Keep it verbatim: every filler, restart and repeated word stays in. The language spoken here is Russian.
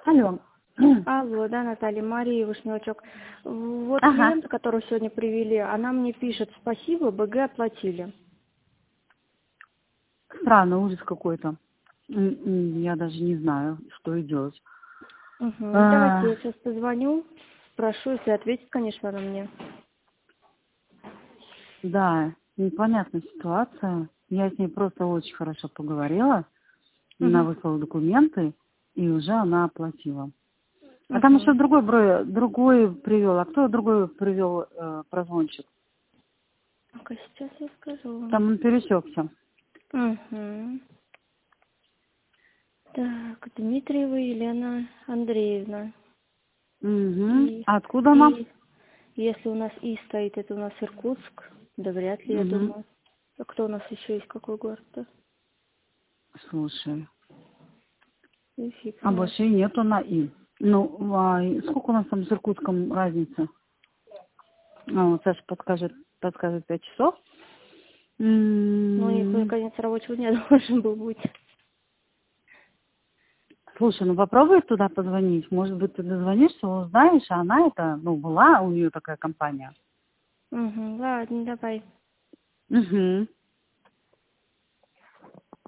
Алло. Алло, да, Наталья, Мария Вышнячок. Вот Ага. клиента, которую сегодня привели, она мне пишет: спасибо, БГ оплатили. Странно, ужас какой-то. М, м, Я даже не знаю, что и делать. Угу. Давайте я А, сейчас позвоню, спрошу, если ответит, конечно, она мне. Да, непонятная ситуация. Я с ней просто очень хорошо поговорила. Она Угу. выслала документы, и уже она оплатила. А там еще Угу. другой бро- другой привел. А кто другой привел э, прозвончик? Ну-ка, сейчас я скажу вам. Там он пересекся. Угу. Так, Дмитриева Елена Андреевна. Угу. И, А откуда она? и если у нас И стоит, это у нас Иркутск. Да вряд ли, я Угу. думаю. А кто у нас еще есть, какой город-то? Слушай, И фиг а знает. больше и нету на И. Ну, а и сколько у нас там с Иркутском разница? А, вот Саша подскажет, подскажет пять часов. Ну, у них уже М, конец рабочего дня должен был быть. Слушай, ну попробуй туда позвонить. Может быть, ты дозвонишься, узнаешь, а она это, ну, была у нее такая компания. Угу, ладно, давай. Угу.